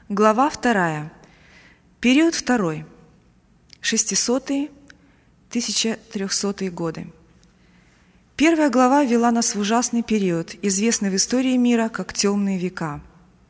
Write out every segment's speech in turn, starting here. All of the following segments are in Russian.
Глава 2. Период 2. 600-1300 годы. Первая глава вела нас в ужасный период, известный в истории мира как темные века.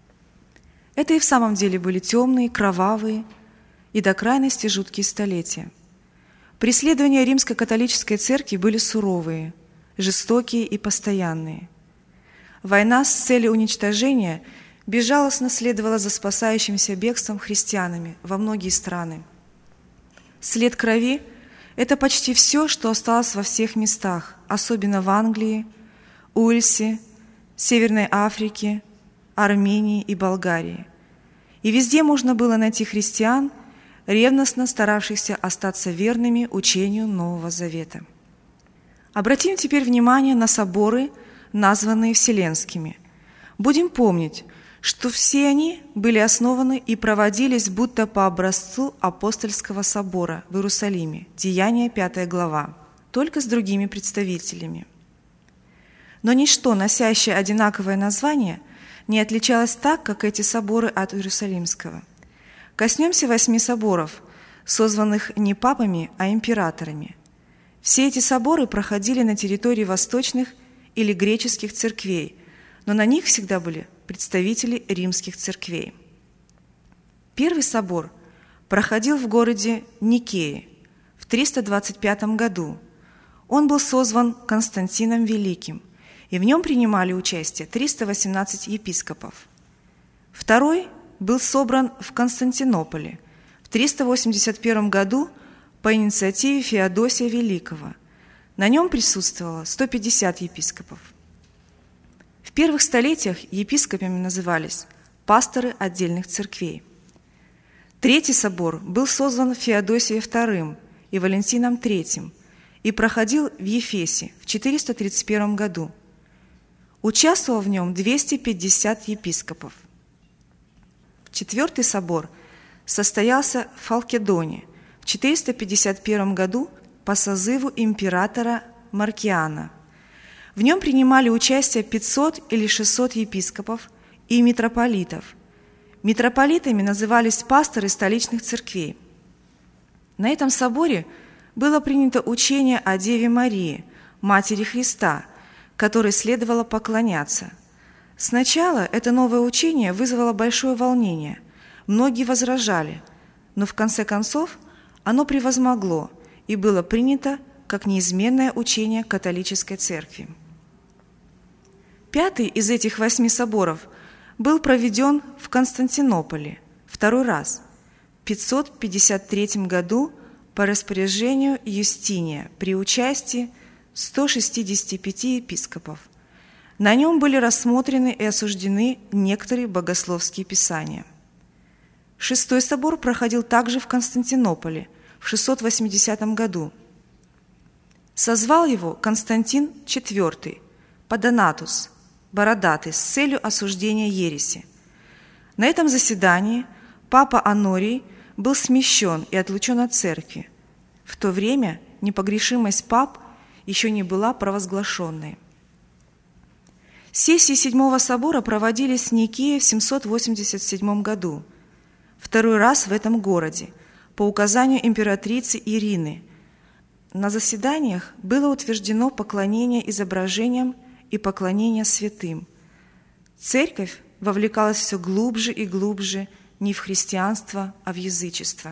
Это и в самом деле были темные, кровавые и до крайности жуткие столетия. Преследования римской католической церкви были суровые, жестокие и постоянные. Война с целью уничтожения безжалостно следовала за спасающимся бегством христианами во многие страны. След крови – это почти все, что осталось во всех местах, особенно в Англии, Уэльсе, Северной Африке, Армении и Болгарии. И везде можно было найти христиан, ревностно старавшихся остаться верными учению Нового Завета. Обратим теперь внимание на соборы, названные Вселенскими. Будем помнить, что все они были основаны и проводились будто по образцу апостольского собора в Иерусалиме, Деяния 5 глава, только с другими представителями. Но ничто, носящее одинаковое название, не отличалось так, как эти соборы от Иерусалимского. Коснемся 8 соборов, созванных не папами, а императорами. Все эти соборы проходили на территории восточных или греческих церквей, но на них всегда были представители римских церквей. Первый собор проходил в городе Никее в 325 году. Он был созван Константином Великим, и в нем принимали участие 318 епископов. Второй был собран в Константинополе в 381 году по инициативе Феодосия Великого. На нем присутствовало 150 епископов. В первых столетиях епископами назывались пасторы отдельных церквей. Третий собор был созван Феодосием II и Валентином III и проходил в Ефесе в 431 году. Участвовало в нем 250 епископов. Четвертый собор состоялся в Халкидоне в 451 году по созыву императора Маркиана. В нем принимали участие 500 или 600 епископов и митрополитов. Митрополитами назывались пасторы столичных церквей. На этом соборе было принято учение о Деве Марии, Матери Христа, которой следовало поклоняться. Сначала это новое учение вызвало большое волнение. Многие возражали, но в конце концов оно превозмогло и было принято как неизменное учение католической церкви. Пятый из этих 8 соборов был проведен в Константинополе второй раз в 553 году по распоряжению Юстиния при участии 165 епископов. На нем были рассмотрены и осуждены некоторые богословские писания. Шестой собор проходил также в Константинополе в 680 году. Созвал его Константин IV, Подонатус, Бородатый, с целью осуждения ереси. На этом заседании папа Онорий был смещен и отлучен от церкви. В то время непогрешимость пап еще не была провозглашенной. Сессии Седьмого собора проводились в Никее в 787 году, второй раз в этом городе, по указанию императрицы Ирины. На заседаниях было утверждено поклонение изображениям и поклонение святым. Церковь вовлекалась все глубже и глубже не в христианство, а в язычество.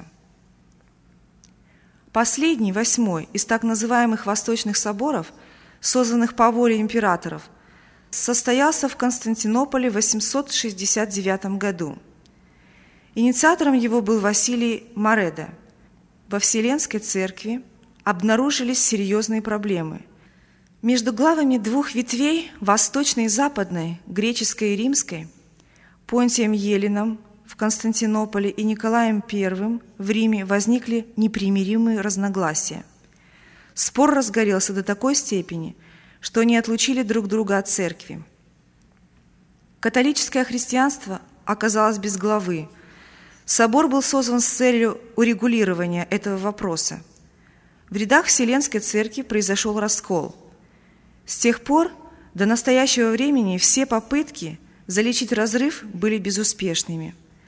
Последний, 8 из так называемых восточных соборов, созванных по воле императоров, состоялся в Константинополе в 869 году. Инициатором его был Василий Мореда. Во Вселенской церкви обнаружились серьезные проблемы. Между главами двух ветвей, восточной и западной, греческой и римской, Понтием Еленом в Константинополе и Николаем I в Риме возникли непримиримые разногласия. Спор разгорелся до такой степени, что они отлучили друг друга от церкви. Католическое христианство оказалось без главы. Собор был созван с целью урегулирования этого вопроса. В рядах Вселенской церкви произошел раскол. С тех пор до настоящего времени все попытки залечить разрыв были безуспешными.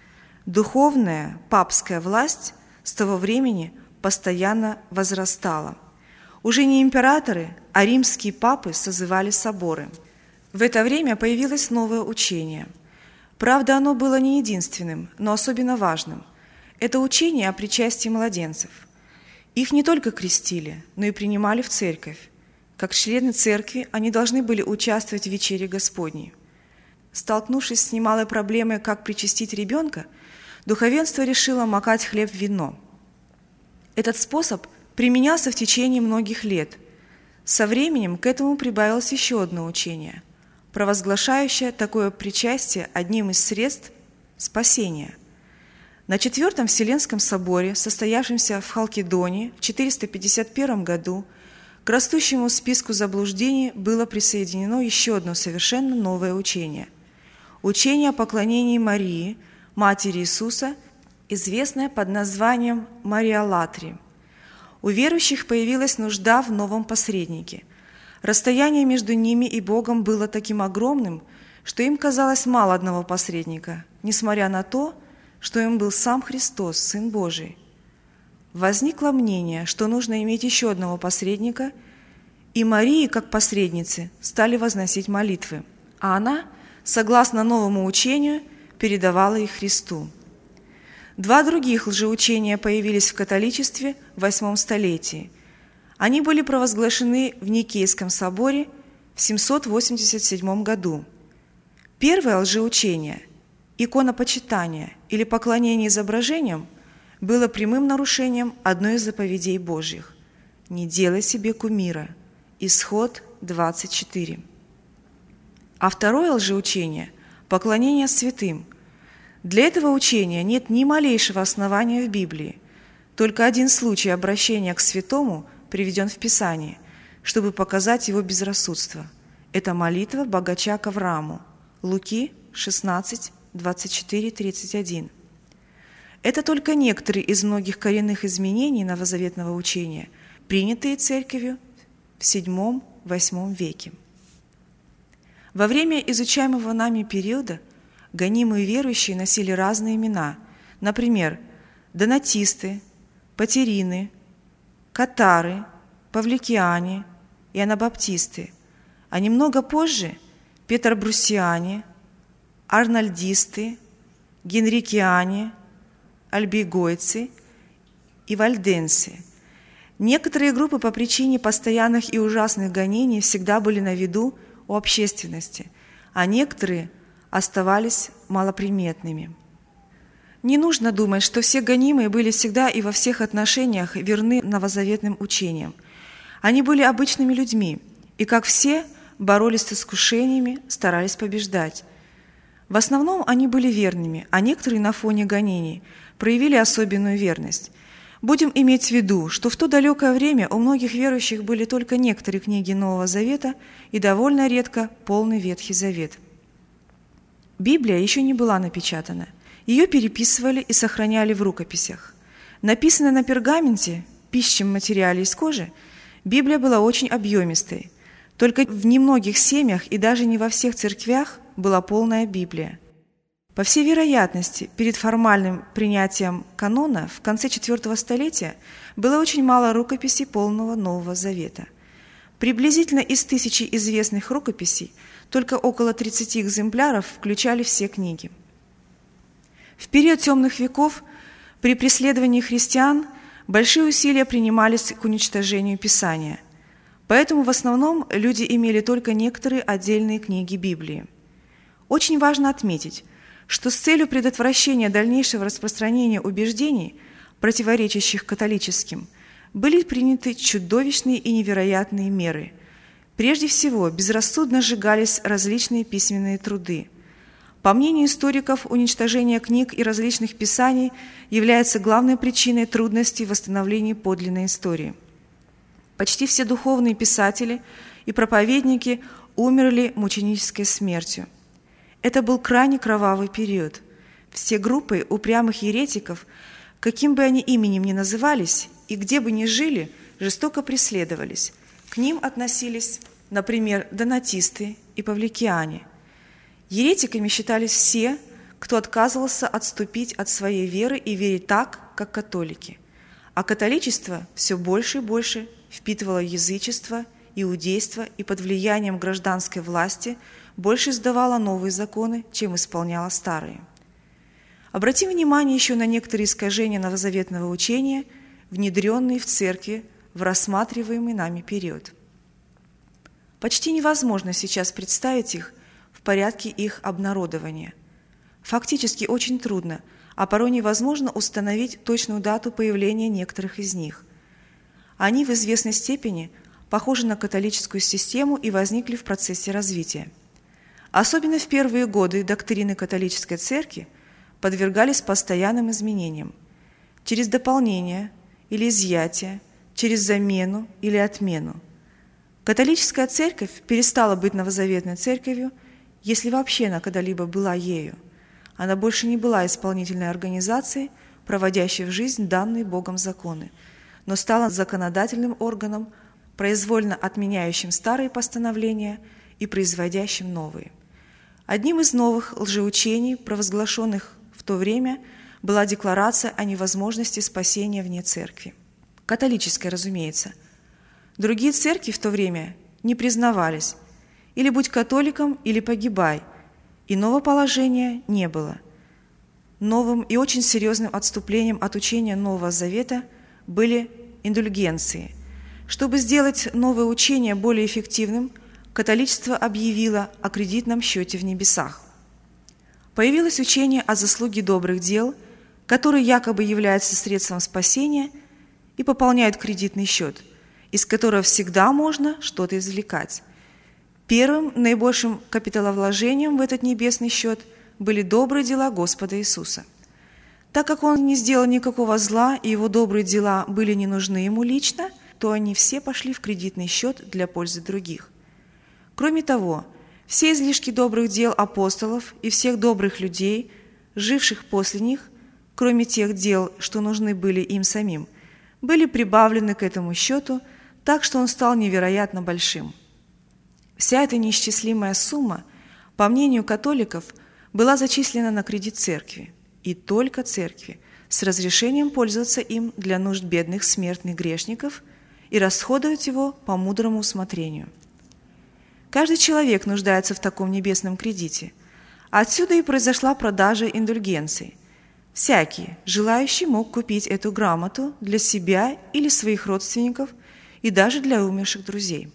Духовная папская власть с того времени постоянно возрастала. Уже не императоры, а римские папы созывали соборы. В это время появилось новое учение. Правда, оно было не единственным, но особенно важным. Это учение о причастии младенцев. Их не только крестили, но и принимали в церковь. Как члены церкви, они должны были участвовать в вечере Господней. Столкнувшись с немалой проблемой, как причастить ребенка, духовенство решило макать хлеб в вино. Этот способ применялся в течение многих лет. Со временем к этому прибавилось еще одно учение, провозглашающее такое причастие одним из средств спасения. На Четвертом Вселенском соборе, состоявшемся в Халкидоне в 451 году, к растущему списку заблуждений было присоединено еще одно совершенно новое учение – учение о поклонении Марии, Матери Иисуса, известное под названием Мариолатрии. У верующих появилась нужда в новом посреднике. Расстояние между ними и Богом было таким огромным, что им казалось мало одного посредника, несмотря на то, что им был сам Христос, Сын Божий. Возникло мнение, что нужно иметь еще одного посредника, и Марии, как посредницы, стали возносить молитвы, а она, согласно новому учению, передавала их Христу. Два других лжеучения появились в католичестве в VIII столетии. Они были провозглашены в Никейском соборе в 787 году. Первое лжеучение – иконопочитание или поклонение изображениям было прямым нарушением одной из заповедей Божьих – «Не делай себе кумира» Исход 24. А второе лжеучение – поклонение святым. Для этого учения нет ни малейшего основания в Библии. Только один случай обращения к святому приведен в Писании, чтобы показать его безрассудство. Это молитва богача к Аврааму. Луки 16, 24-31. Это только некоторые из многих коренных изменений новозаветного учения, принятые Церковью в VII-VIII веке. Во время изучаемого нами периода гонимые верующие носили разные имена, например, донатисты, патерины, катары, павликиане и анабаптисты, а немного позже петрбруссиане, арнольдисты, генрикиане, альбигойцы и вальденцы. Некоторые группы по причине постоянных и ужасных гонений всегда были на виду у общественности, а некоторые оставались малоприметными. Не нужно думать, что все гонимые были всегда и во всех отношениях верны новозаветным учениям. Они были обычными людьми, и, как все, боролись с искушениями, старались побеждать. В основном они были верными, а некоторые на фоне гонений проявили особенную верность. Будем иметь в виду, что в то далекое время у многих верующих были только некоторые книги Нового Завета и довольно редко полный Ветхий Завет. Библия еще не была напечатана. Ее переписывали и сохраняли в рукописях. Написанная на пергаменте, пищем материале из кожи, Библия была очень объемистой. Только в немногих семьях и даже не во всех церквях была полная Библия. По всей вероятности, перед формальным принятием канона в конце IV столетия было очень мало рукописей полного Нового Завета. Приблизительно из 1000 известных рукописей только около 30 экземпляров включали все книги. В период темных веков при преследовании христиан большие усилия принимались к уничтожению Писания, поэтому в основном люди имели только некоторые отдельные книги Библии. Очень важно отметить, что с целью предотвращения дальнейшего распространения убеждений, противоречащих католическим, были приняты чудовищные и невероятные меры. Прежде всего, безрассудно сжигались различные письменные труды. По мнению историков, уничтожение книг и различных писаний является главной причиной трудностей в восстановлении подлинной истории. Почти все духовные писатели и проповедники умерли мученической смертью. Это был крайне кровавый период. Все группы упрямых еретиков, каким бы они именем ни назывались и где бы ни жили, жестоко преследовались. К ним относились, например, донатисты и павликиане. Еретиками считались все, кто отказывался отступить от своей веры и верить так, как католики. А католичество все больше и больше впитывало язычество, иудейство и под влиянием гражданской власти больше издавало новые законы, чем исполняло старые. Обратим внимание еще на некоторые искажения новозаветного учения, внедренные в церкви в рассматриваемый нами период. Почти невозможно сейчас представить их в порядке их обнародования. Фактически очень трудно, а порой невозможно установить точную дату появления некоторых из них. Они в известной степени похожи на католическую систему и возникли в процессе развития. Особенно в первые годы доктрины католической церкви подвергались постоянным изменениям через дополнение или изъятие, через замену или отмену. Католическая церковь перестала быть новозаветной церковью, если вообще она когда-либо была ею. Она больше не была исполнительной организацией, проводящей в жизнь данные Богом законы, но стала законодательным органом, произвольно отменяющим старые постановления и производящим новые. Одним из новых лжеучений, провозглашенных в то время, была декларация о невозможности спасения вне церкви. Католическая, разумеется. Другие церкви в то время не признавались. Или будь католиком, или погибай. Иного положения не было. Новым и очень серьезным отступлением от учения Нового Завета были индульгенции. Чтобы сделать новое учение более эффективным, католичество объявило о кредитном счете в небесах. Появилось учение о заслуге добрых дел, которое якобы является средством спасения и пополняет кредитный счет, из которого всегда можно что-то извлекать. Первым, наибольшим капиталовложением в этот небесный счет были добрые дела Господа Иисуса. Так как Он не сделал никакого зла, и Его добрые дела были не нужны Ему лично, то они все пошли в кредитный счет для пользы других. Кроме того, все излишки добрых дел апостолов и всех добрых людей, живших после них, кроме тех дел, что нужны были им самим, были прибавлены к этому счету, так что он стал невероятно большим. Вся эта неисчислимая сумма, по мнению католиков, была зачислена на кредит церкви, и только церкви, с разрешением пользоваться им для нужд бедных смертных грешников и расходовать его по мудрому усмотрению. Каждый человек нуждается в таком небесном кредите. Отсюда и произошла продажа индульгенций. Всякий, желающий, мог купить эту грамоту для себя или своих родственников и даже для умерших друзей.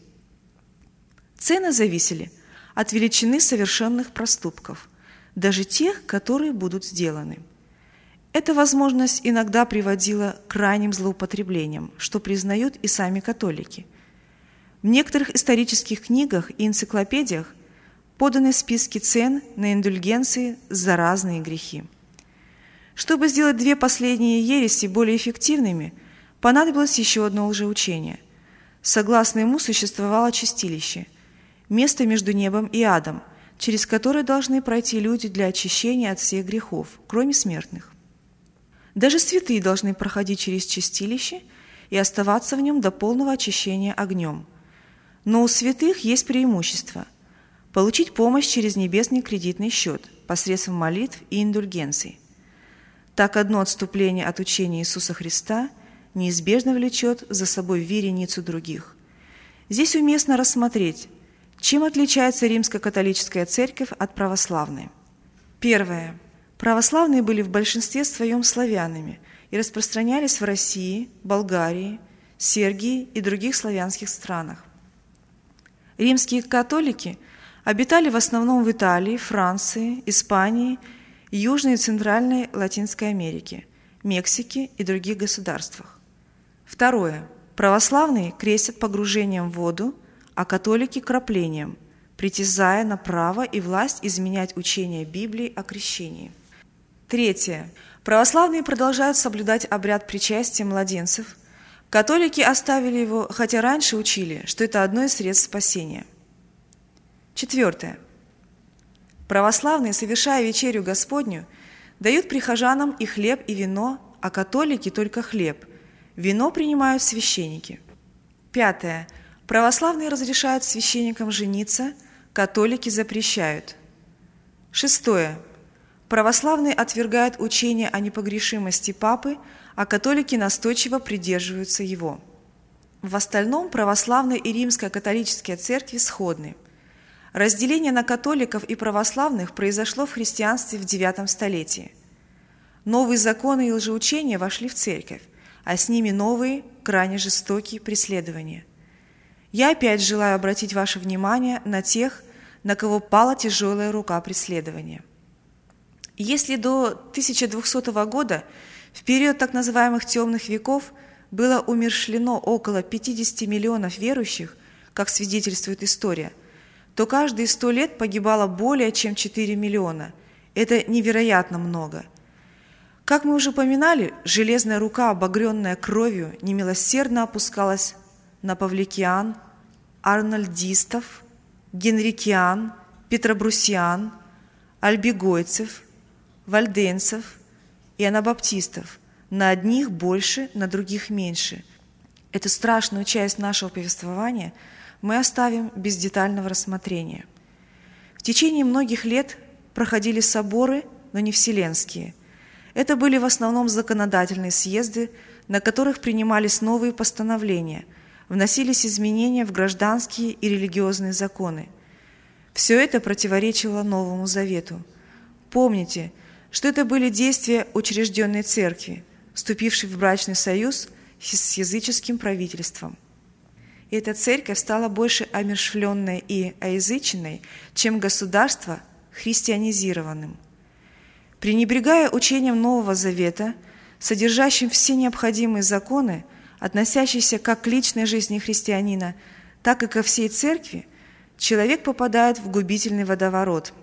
Цены зависели от величины совершенных проступков, даже тех, которые будут сделаны. Эта возможность иногда приводила к крайним злоупотреблениям, что признают и сами католики. В некоторых исторических книгах и энциклопедиях поданы списки цен на индульгенции за разные грехи. Чтобы сделать две последние ереси более эффективными, понадобилось еще одно лжеучение. Согласно ему существовало чистилище, место между небом и адом, через которое должны пройти люди для очищения от всех грехов, кроме смертных. Даже святые должны проходить через чистилище и оставаться в нем до полного очищения огнем. Но у святых есть преимущество – получить помощь через небесный кредитный счет посредством молитв и индульгенций. Так одно отступление от учения Иисуса Христа неизбежно влечет за собой вереницу других. Здесь уместно рассмотреть, чем отличается римско-католическая церковь от православной. Первое. Православные были в большинстве своем славянами и распространялись в России, Болгарии, Сергии и других славянских странах. Римские католики обитали в основном в Италии, Франции, Испании, Южной и Центральной Латинской Америке, Мексике и других государствах. Второе. Православные крестят погружением в воду, а католики – краплением, притязая на право и власть изменять учение Библии о крещении. Третье. Православные продолжают соблюдать обряд причастия младенцев. Католики оставили его, хотя раньше учили, что это одно из средств спасения. Четвертое. Православные, совершая вечерю Господню, дают прихожанам и хлеб, и вино, а католики только хлеб. Вино принимают священники. Пятое. Православные разрешают священникам жениться, католики запрещают. Шестое. православные отвергают учение о непогрешимости Папы, а католики настойчиво придерживаются его. В остальном православные и римско-католические церкви сходны. Разделение на католиков и православных произошло в христианстве в IX столетии. Новые законы и лжеучения вошли в церковь, а с ними новые, крайне жестокие преследования. Я опять желаю обратить ваше внимание на тех, на кого пала тяжелая рука преследования. Если до 1200 года, в период так называемых темных веков, было умерщвлено около 50 миллионов верующих, как свидетельствует история, то каждые 100 лет погибало более чем 4 миллиона. Это невероятно много. Как мы уже упоминали, железная рука, обогренная кровью, немилосердно опускалась на павликиан, арнольдистов, генрикиан, петробрусиан, альбигойцев, вальденцев и анабаптистов. На одних больше, на других меньше. Эту страшную часть нашего повествования мы оставим без детального рассмотрения. В течение многих лет проходили соборы, но не вселенские. Это были в основном законодательные съезды, на которых принимались новые постановления, вносились изменения в гражданские и религиозные законы. Все это противоречило Новому Завету. Помните, что это были действия учрежденной церкви, вступившей в брачный союз с языческим правительством. И эта церковь стала больше омершвленной и оязыченной, чем государство христианизированным. Пренебрегая учением Нового Завета, содержащим все необходимые законы, относящиеся как к личной жизни христианина, так и ко всей церкви, человек попадает в губительный водоворот.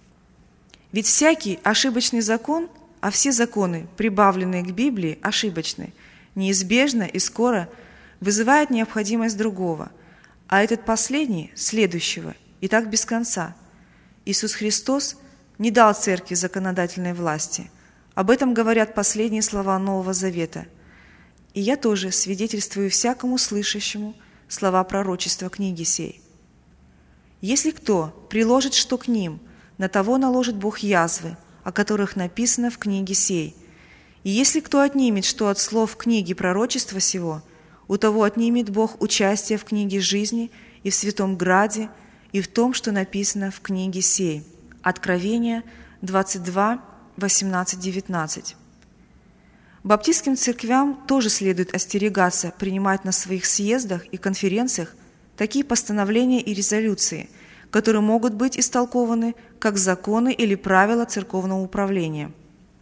Ведь всякий ошибочный закон, а все законы, прибавленные к Библии, ошибочны, неизбежно и скоро вызывает необходимость другого, а этот последний – следующего, и так без конца. Иисус Христос не дал церкви законодательной власти. Об этом говорят последние слова Нового Завета. И я тоже свидетельствую всякому слышащему слова пророчества книги сей. Если кто приложит что к ним, на того наложит Бог язвы, о которых написано в книге сей. И если кто отнимет что от слов книги пророчества сего, у того отнимет Бог участие в книге жизни и в святом граде, и в том, что написано в книге сей. Откровение 22, 18, 19. Баптистским церквям тоже следует остерегаться принимать на своих съездах и конференциях такие постановления и резолюции, которые могут быть истолкованы как законы или правила церковного управления.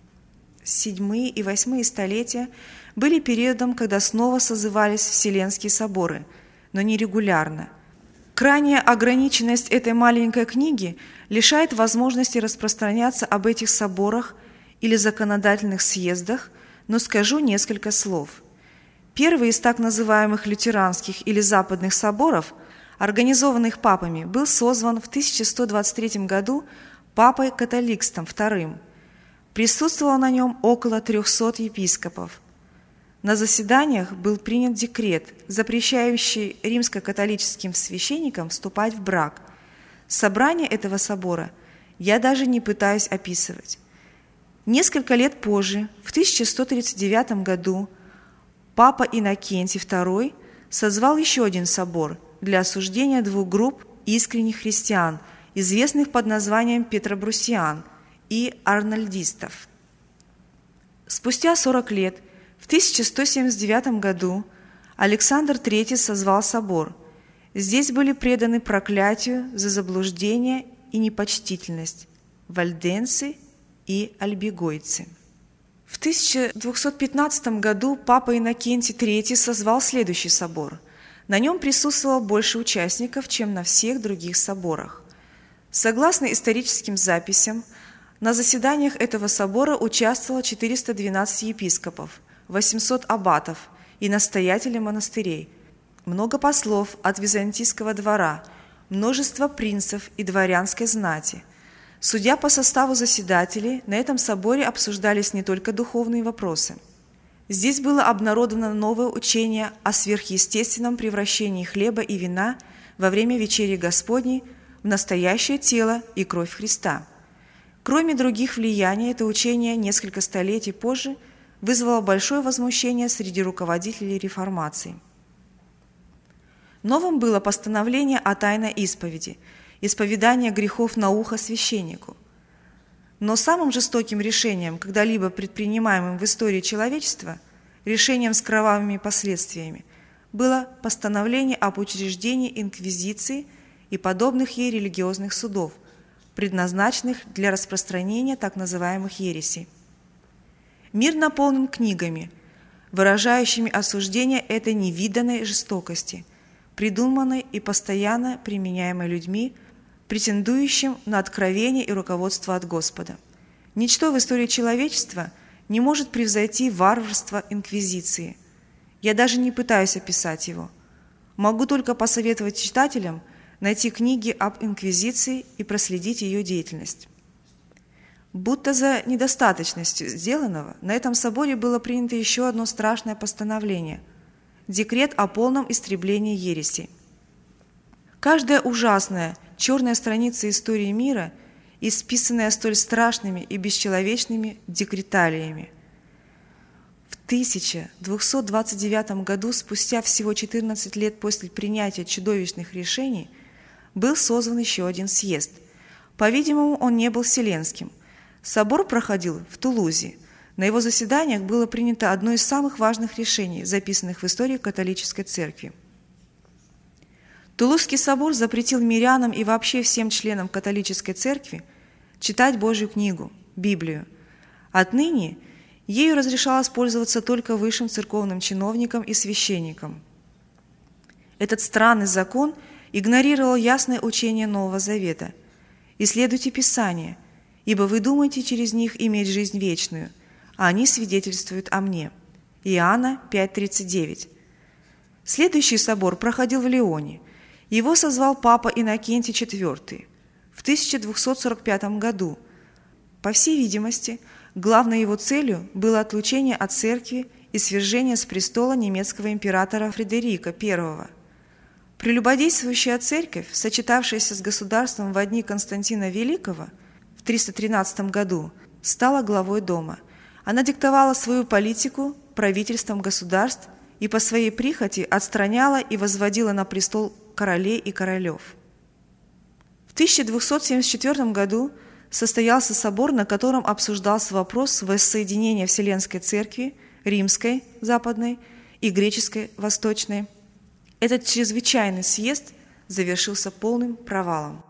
VII и VIII столетия были периодом, когда снова созывались Вселенские соборы, но не регулярно. Крайняя ограниченность этой маленькой книги лишает возможности распространяться об этих соборах или законодательных съездах, но скажу несколько слов. Первый из так называемых лютеранских или западных соборов, организованных папами, был созван в 1123 году папой Католикстом II. Присутствовало на нем около 300 епископов. На заседаниях был принят декрет, запрещающий римско-католическим священникам вступать в брак. Собрание этого собора я даже не пытаюсь описывать. Несколько лет позже, в 1139 году, папа Иннокентий II созвал еще один собор для осуждения двух групп искренних христиан, известных под названием петробрусиан и арнольдистов. Спустя 40 лет, в 1179 году, Александр III созвал собор. Здесь были преданы проклятию за заблуждение и непочтительность вальденцы и альбигойцы. В 1215 году папа Иннокентий III созвал следующий собор. На нем присутствовало больше участников, чем на всех других соборах. Согласно историческим записям, на заседаниях этого собора участвовало 412 епископов, 800 аббатов и настоятелей монастырей, много послов от византийского двора, множество принцев и дворянской знати. Судя по составу заседателей, на этом соборе обсуждались не только духовные вопросы. Здесь было обнародовано новое учение о сверхъестественном превращении хлеба и вина во время вечери Господней в настоящее тело и кровь Христа. Кроме других влияний, это учение несколько столетий позже вызвало большое возмущение среди руководителей реформации. Новым было постановление о тайной исповеди, исповедание грехов на ухо священнику. Но самым жестоким решением, когда-либо предпринимаемым в истории человечества, решением с кровавыми последствиями, было постановление об учреждении инквизиции и подобных ей религиозных судов, предназначенных для распространения так называемых ересей. Мир наполнен книгами, выражающими осуждение этой невиданной жестокости, придуманной и постоянно применяемой людьми, претендующим на откровение и руководство от Господа. Ничто в истории человечества не может превзойти варварство инквизиции. Я даже не пытаюсь описать его. Могу только посоветовать читателям найти книги об инквизиции и проследить ее деятельность. Будто за недостаточностью сделанного, на этом соборе было принято еще одно страшное постановление – декрет о полном истреблении ересей. Каждая ужасная, черная страница истории мира, исписанная столь страшными и бесчеловечными декреталиями. В 1229 году, спустя всего 14 лет после принятия чудовищных решений, был созван еще один съезд. По-видимому, он не был вселенским. Собор проходил в Тулузе. На его заседаниях было принято одно из самых важных решений, записанных в истории католической церкви. Тулузский собор запретил мирянам и вообще всем членам католической церкви читать Божью книгу, Библию. Отныне ею разрешалось пользоваться только высшим церковным чиновникам и священникам. Этот странный закон игнорировал ясное учение Нового Завета. «Исследуйте Писание, ибо вы думаете через них иметь жизнь вечную, а они свидетельствуют о мне». Иоанна 5:39. Следующий собор проходил в Лионе. Его созвал папа Иннокентий IV в 1245 году. По всей видимости, главной его целью было отлучение от церкви и свержение с престола немецкого императора Фредерика I. Прелюбодействующая церковь, сочетавшаяся с государством во дни Константина Великого в 313 году, стала главой дома. Она диктовала свою политику правительствам государств и по своей прихоти отстраняла и возводила на престол королей и королев. В 1274 году состоялся собор, на котором обсуждался вопрос воссоединения Вселенской Церкви, Римской, Западной, и Греческой, Восточной. Этот чрезвычайный съезд завершился полным провалом.